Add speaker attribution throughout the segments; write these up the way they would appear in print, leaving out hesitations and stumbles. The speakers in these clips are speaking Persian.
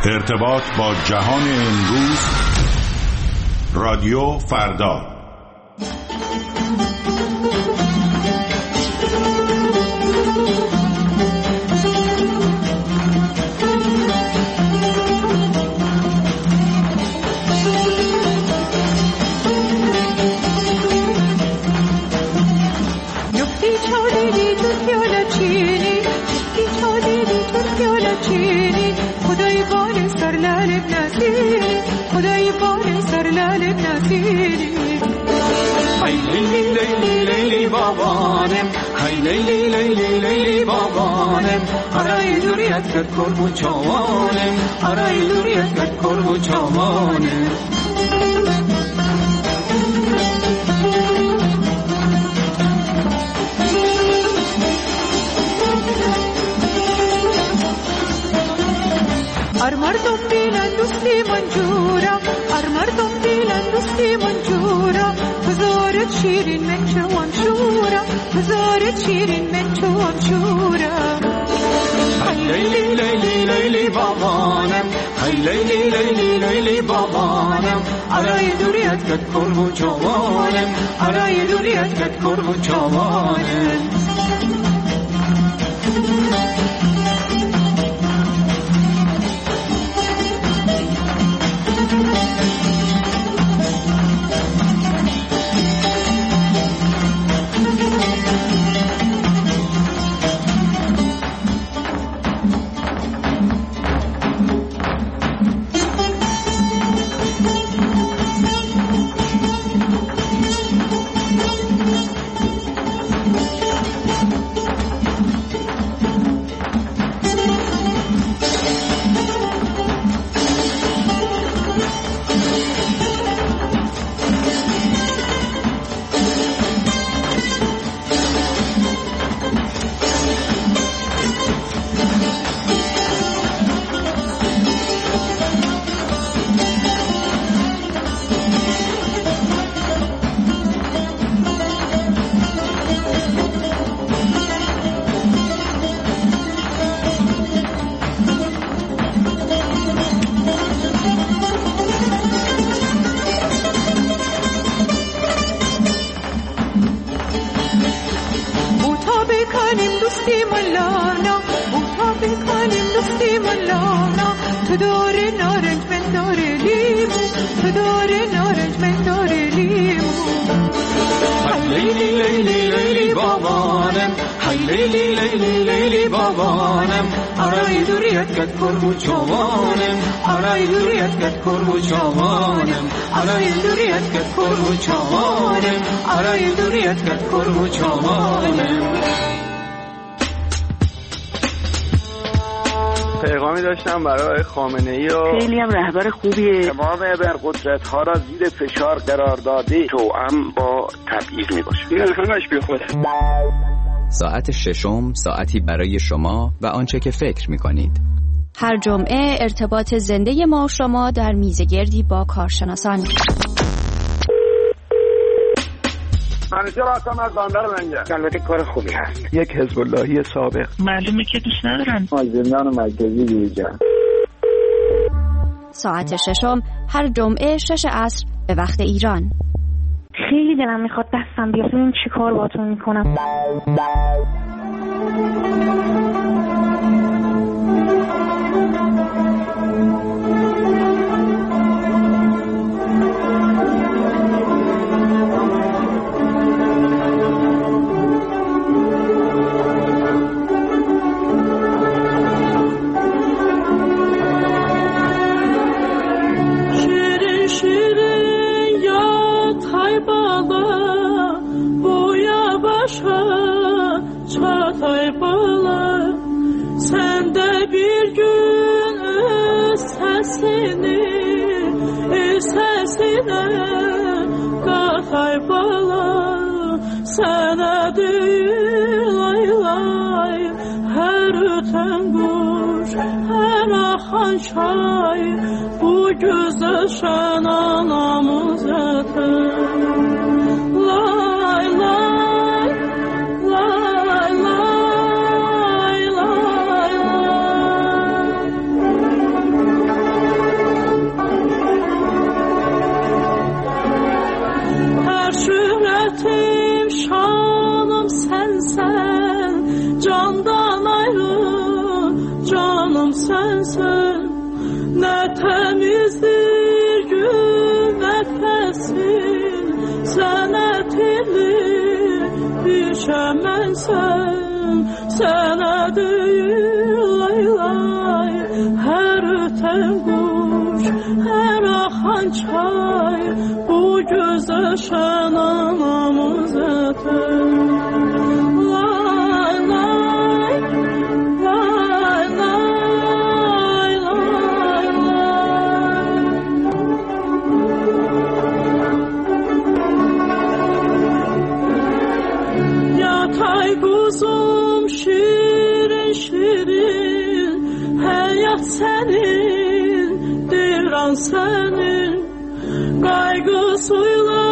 Speaker 1: ارتباط با جهان امروز، رادیو فردا.
Speaker 2: خدای بار سر لال نسیری های لیلی لیلی لیلی بابانم، های لیلی لیلی لیلی بابانم، آرای دوریت کرد کربو چوانم، آرای دوریت کرد کربو چوانم. مردم بیلن دوستی منجورا، مردم بیلن دوستی منجورا، بزارت شیرین من چوام شورا، بزارت شیرین من چوام شورا. های لیلی لیلی لیلی بابانم، های لیلی لیلی لیلی بابانم، آرای دوریت کد کربو چوانم، آرای دوریت کد کربو چوانم.
Speaker 3: پیغامی داشتم برای خامنه‌ای و
Speaker 4: خیلی هم رهبر خوبیه.
Speaker 3: تمام ابرقدرت‌ها را زیر فشار قرار داده توأم با تبعیض میباشه. این همش بی خوده.
Speaker 5: ساعت ششم، ساعتی برای شما و آنچه که فکر می‌کنید.
Speaker 6: هر جمعه ارتباط زنده ما و شما در میزگردی با کارشناسان.
Speaker 3: منیجر هستم از بندر منجر. البته کار خوبی هست.
Speaker 7: یک حزب اللهی سابق.
Speaker 4: معلومه که دوست ندارن.
Speaker 3: زندان مرکزی دیجان.
Speaker 6: ساعت ششم هر جمعه 6 عصر به وقت ایران.
Speaker 8: خیلی دلم میخواد دستم بیاد ببینم چی کار باهاتون میکنم.
Speaker 2: Bu güzel şan anamız lay lay lay lay lay
Speaker 7: sensin. Ne temizdir gün nefesin, senetini düşemensen. Sana değil lay lay, her öten kuş, her akan çay, bu göz aşan anamız öter. Lay lay, lay lay, lay lay. Yatay kuzum şirin şirin, hayat senin, dilan senin. Kaygısıyla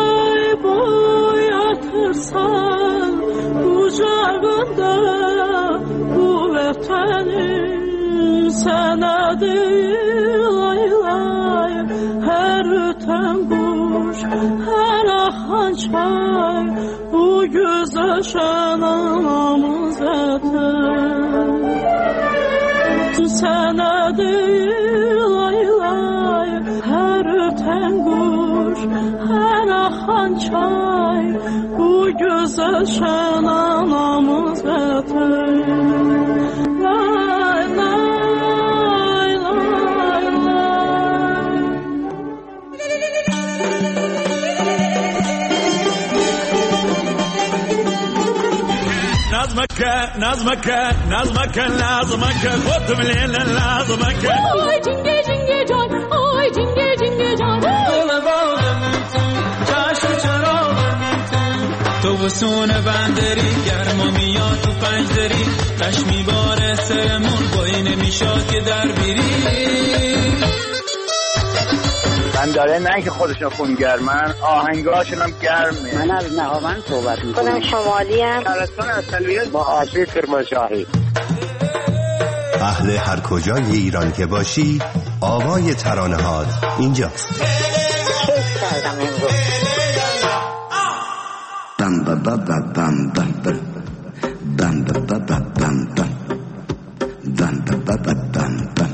Speaker 7: boyatırsan kucağında bu vatanın. Sana değil lay lay, her öten kuş, her akan çay, bu göz aşan anamız öter. Sana değil lay lay, her öten kuş, her akan çay, bu göz aşan anamız öter. Lay lay, lay lay.
Speaker 9: نظمك خد من الليل لازمك.
Speaker 2: Ay cinge cinge can, ay cinge cinge can.
Speaker 10: تو وسون بندری گرما میاد تو پنجدری، قشمی باره سرمون بایی نمیشاد که در بیری.
Speaker 3: بنداره نه که خودشون خونگرمن، آهنگاشون هم گرمه.
Speaker 4: من از نهاوند صحبت میکنم.
Speaker 8: خودم شمالی ام.
Speaker 3: شهرستان اصلیت با آسیب کرمانشاهی.
Speaker 11: اهل هر کجای ایران که باشی، آوای ترانه‌هات اینجاست.
Speaker 8: کیف کردم امروز.
Speaker 12: بم بم بم بم بم بم بم بم بم بم بم بم بم بم بم بم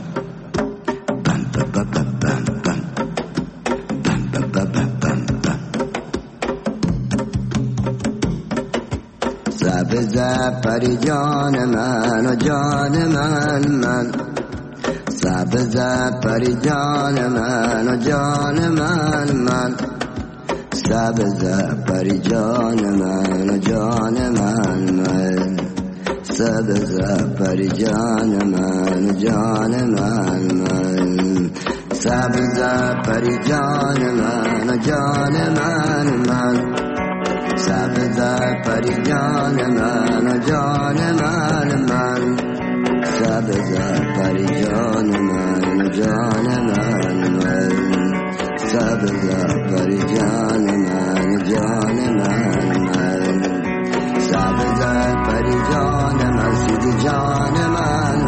Speaker 12: سبز پری جان من و جان من سبز پری جان من و جان من سبز پری جان من و جان من سبز پری جان من و جان من سبز پری جان من و جان من سبز پری جان من و جان من سبز پری جان من و جان من سبز پری جان من و جان من سبز پری جان من سیدی جان من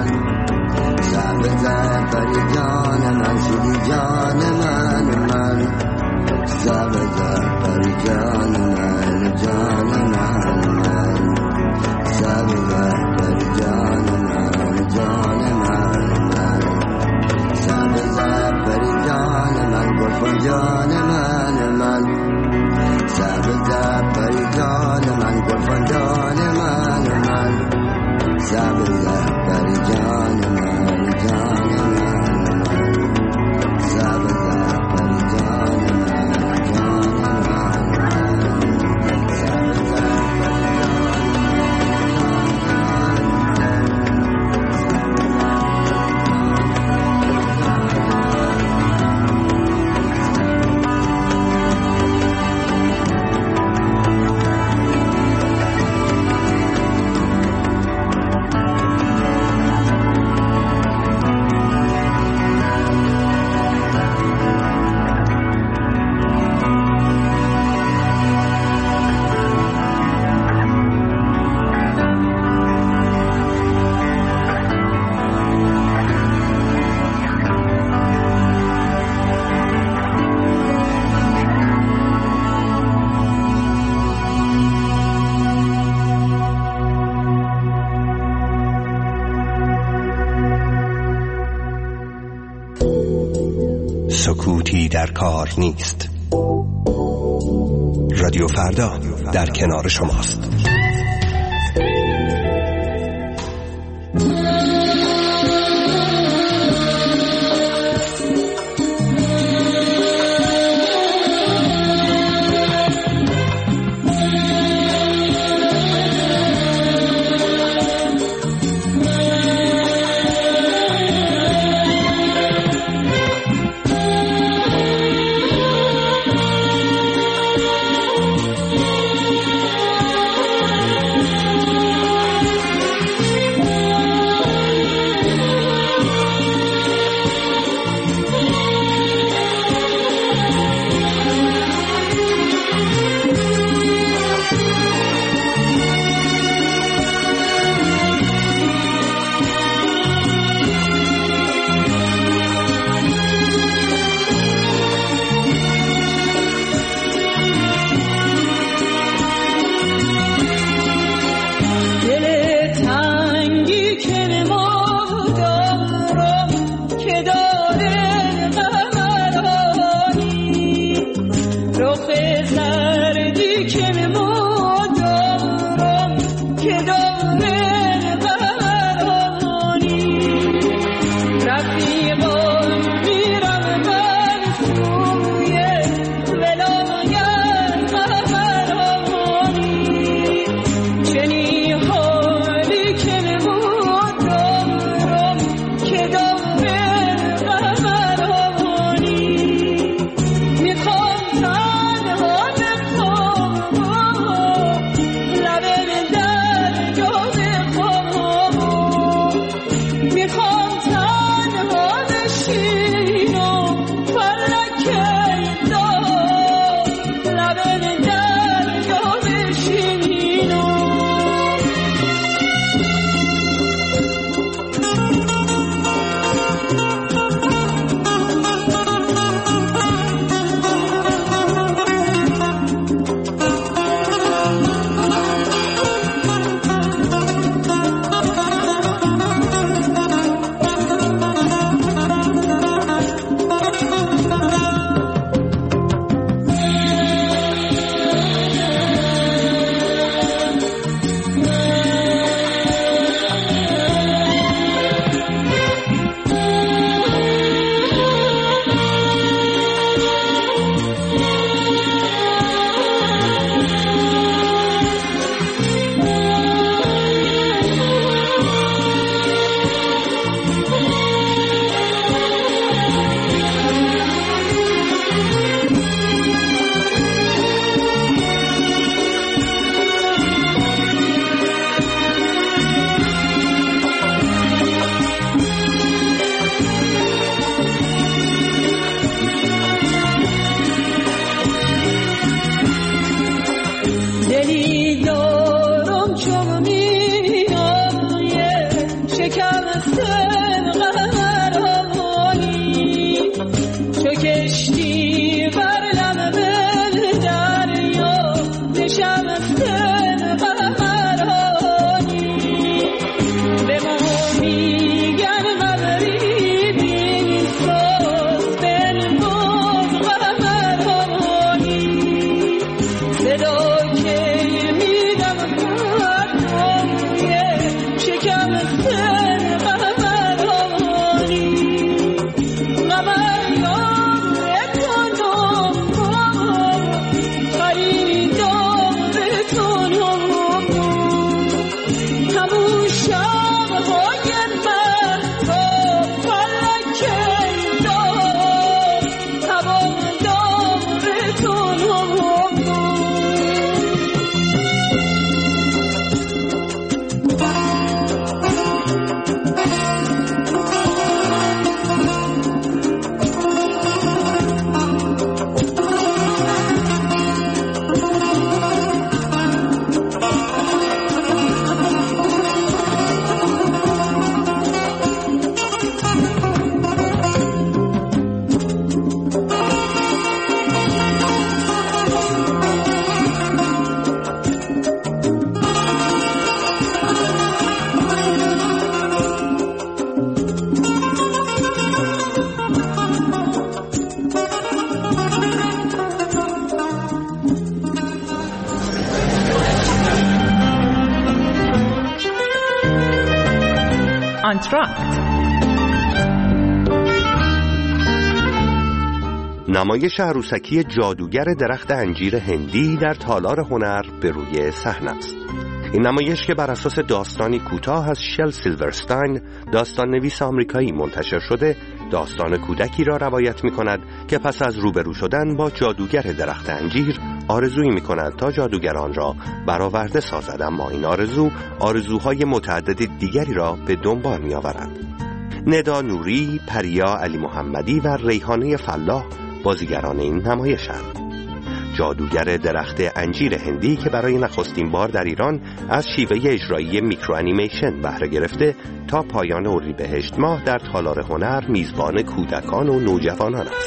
Speaker 12: سبز پری جان من سیدی جان من سبز پری جان من جان من سبز پری جان من جان من سبز پری جان من گل جان من سبز پری جان من گل جان من سبز پری جان من جان من
Speaker 11: سکوتی در کار نیست. رادیو فردا در کنار شماست.
Speaker 13: آنتراکت.
Speaker 11: نمایش عروسکی جادوگر درخت انجیر هندی در تالار هنر به روی صحنه است. این نمایش که بر اساس داستانی کوتاه از شل سیلورستاین، داستان نویس آمریکایی منتشر شده، داستان کودکی را روایت می کند که پس از روبرو شدن با جادوگر درخت انجیر آرزویی می کند تا جادوگران را برآورده سازد، اما این آرزوهای متعدد دیگری را به دنبال می آورد. ندا نوری، پریا علی محمدی و ریحانه فلاح بازیگران این نمایشند. جادوگر درخت انجیر هندی که برای نخستین بار در ایران از شیوه اجرایی میکرو انیمیشن بهره گرفته تا پایان اردیبهشت ماه در تالار هنر میزبان کودکان و نوجوانان است.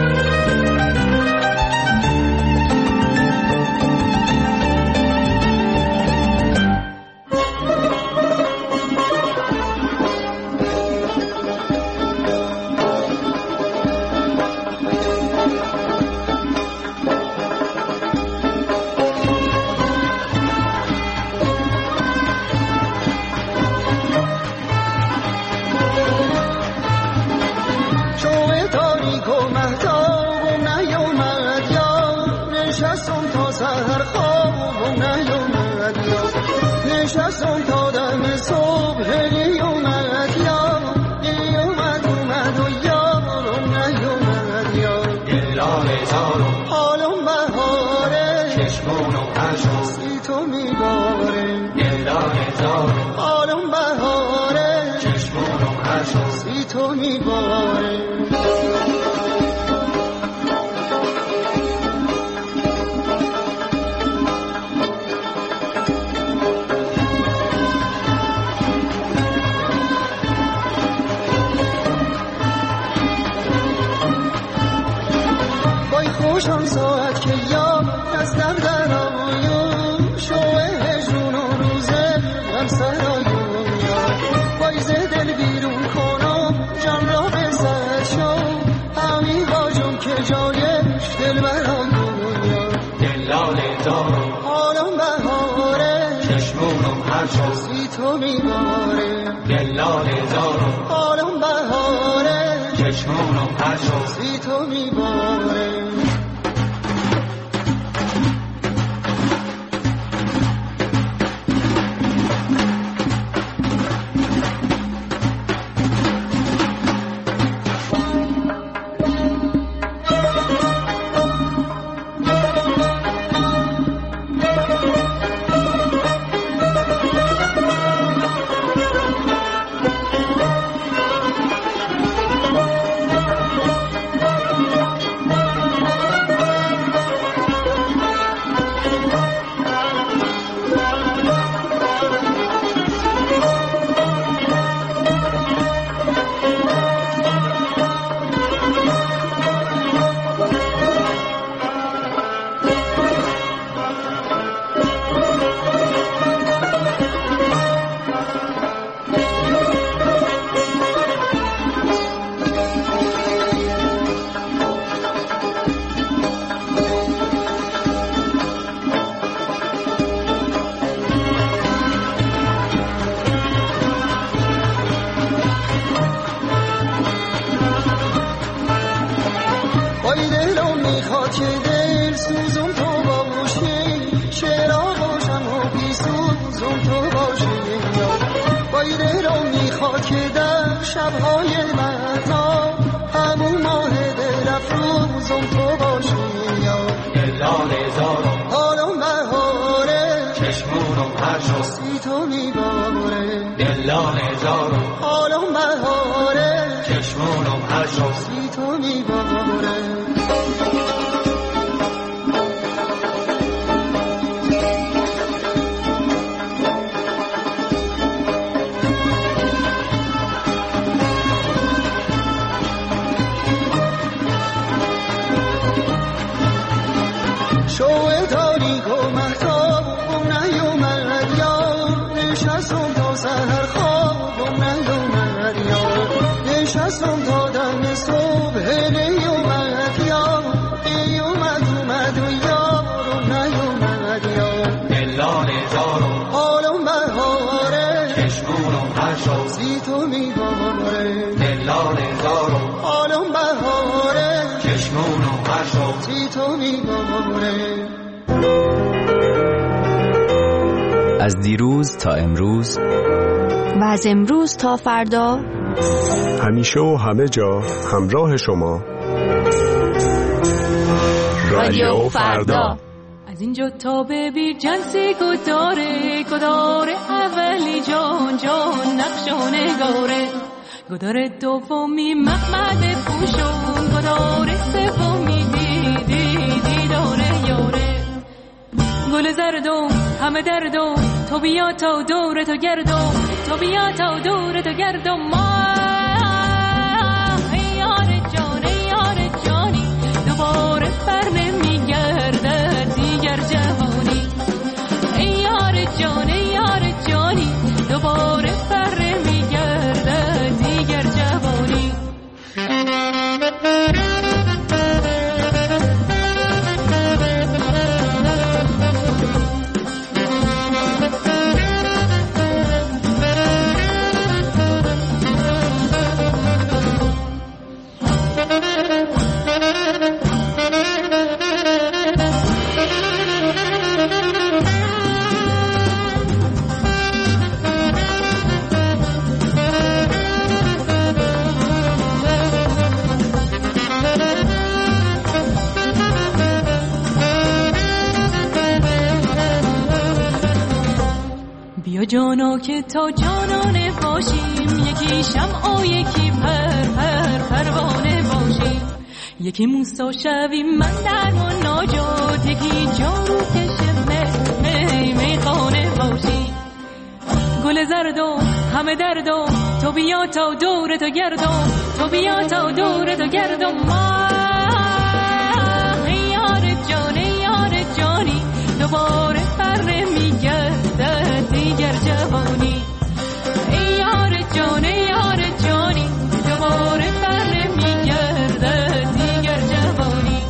Speaker 14: نشستم تا دم صبح نیومد یا نیومد اومد و یارم نیومد یا دلال زارم حالم بهاره چشمونم هرشون تو میباره دلال زارم حالم بهاره چشمونم هرشون تو میباره خوشم ساعت که یا دستم در آیون شوه هجرون و روزه غم سرایون یا بایز دل بیرون کنم جان را به سر شو همی واجم که جایش دل برایون یا دلال دارم حالم بهاره چشمونم هر شازی تو میباره دلال دارم حالم بهاره چشمونم هر شازی تو میباره شب‌های مهتاب همون ماه دل افروزم تو باشی یا دلال زارم حالم بهاره چشمونم هر شازی تو میباره دلال زارم حالم بهاره چشمونم هر شازی تو میباره شوه تاریک و محتابم نیومد یار نشستم تا سحر خوابم نیومد یار نشستم تا دم صبح نیومد یار نیومد اومد و یارم نیومد یار دلال زارم حالم بهاره چشمونم هر شازی تو لانه زارو آلم بهاره چشمون و هشو تی تو میباره.
Speaker 5: از دیروز تا امروز
Speaker 6: و از امروز تا فردا،
Speaker 13: همیشه و همه جا همراه شما.
Speaker 6: رادیو فردا.
Speaker 7: از اینجا تا به بیرجنسی گداره اولی جان نقش و نگاره، گداره دومی محمد پوشون، گداره سومی دیداره یاره. گل زردم همه دردم تو بیا تا دور تو گردم، تو بیا تا دور تو گردم ما. ای یار جانی دوباره بر نمیگرده دیگر جوانی. ای یار جانی دوباره بر نمیگرده دیگر جوانی. بیا جانا که تا جانانه باشیم، یکی شمع و یکی پروانه باشیم، یکی موسا شویم من در مناجات، یکی جارو کشه میخانه باشیم. گل زردم همه دردم تو بیا تا دور تو گردم، تو بیا تا دور تو گردم ما. یار جانی دوباره بر نمیگرده دیگر جوانی. ای یار جانی دوباره بر نمیگرده دیگر جوانی.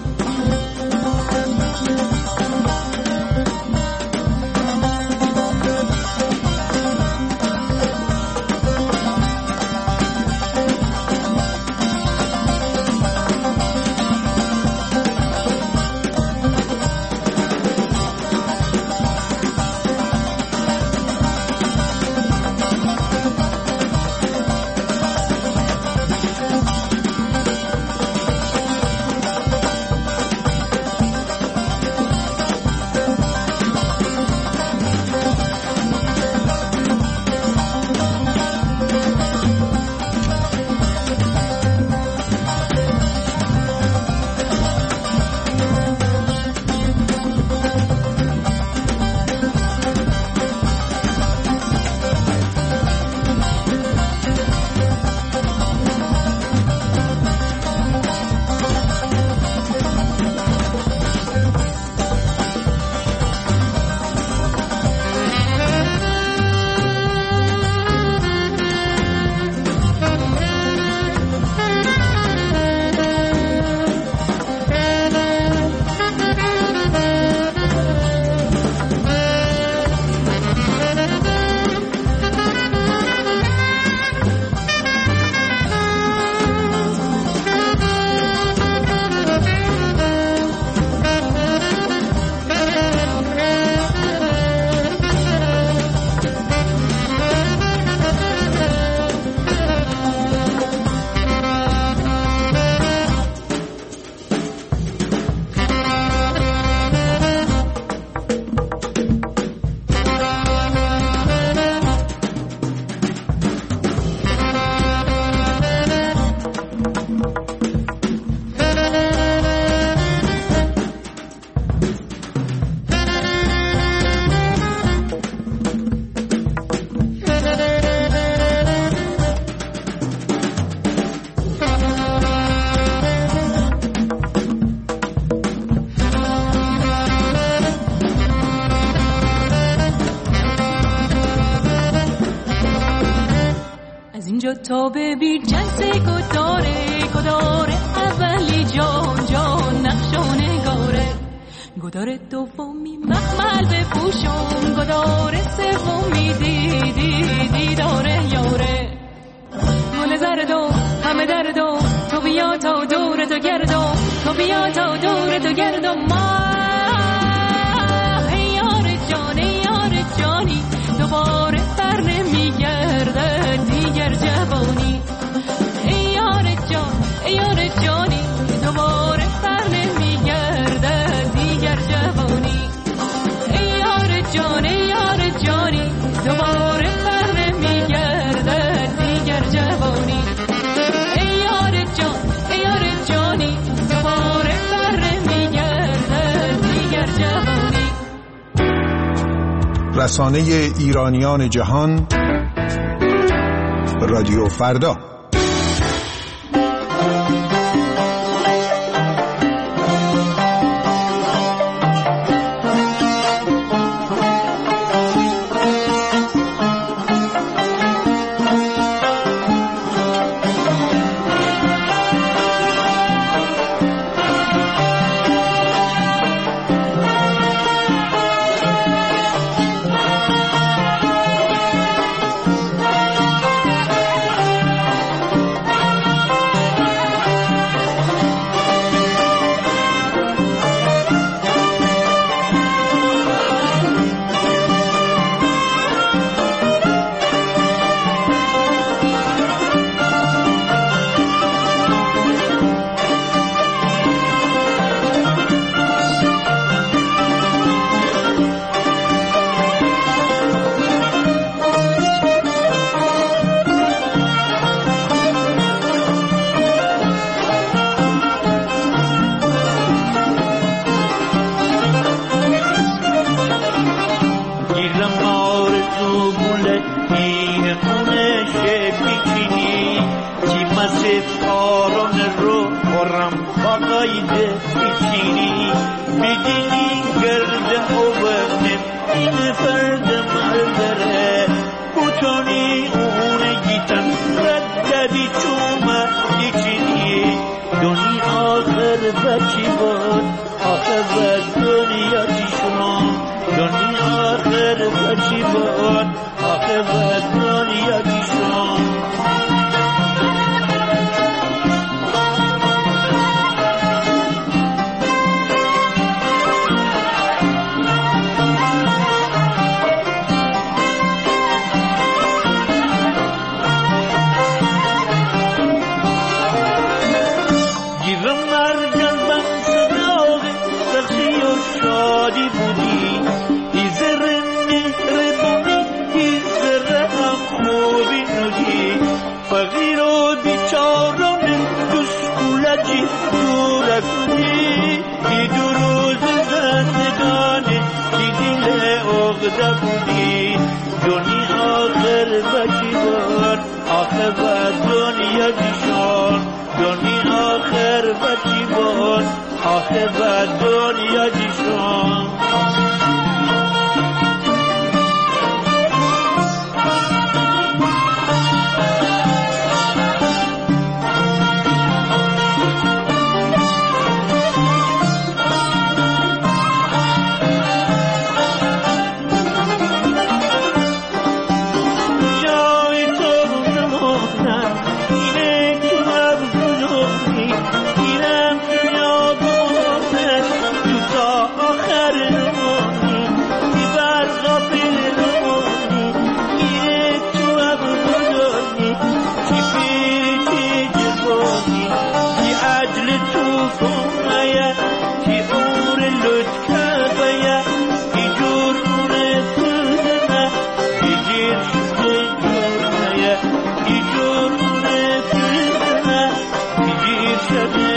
Speaker 7: تا به بیرجنس گداره اولی جان نقش و نگاره، گداره دومی مخمل بپوشم، گداره سومی دیداره یاره. گل زرد و همه درد و تو بیا تا دور تو گرد و تو بیا تا دور تو گرد و ما ای یار جانی دوباره بر نمیگرده دیگر جوانی ای یار جانی دوباره بر نمیگرده دیگر جوانی ای یار جانی دوباره بر نمیگرده دیگر جوانی ای یار جانی دوباره بر نمیگرده دیگر جوانی.
Speaker 15: رسانه ایرانیان جهان، رادیو فردا.
Speaker 9: شب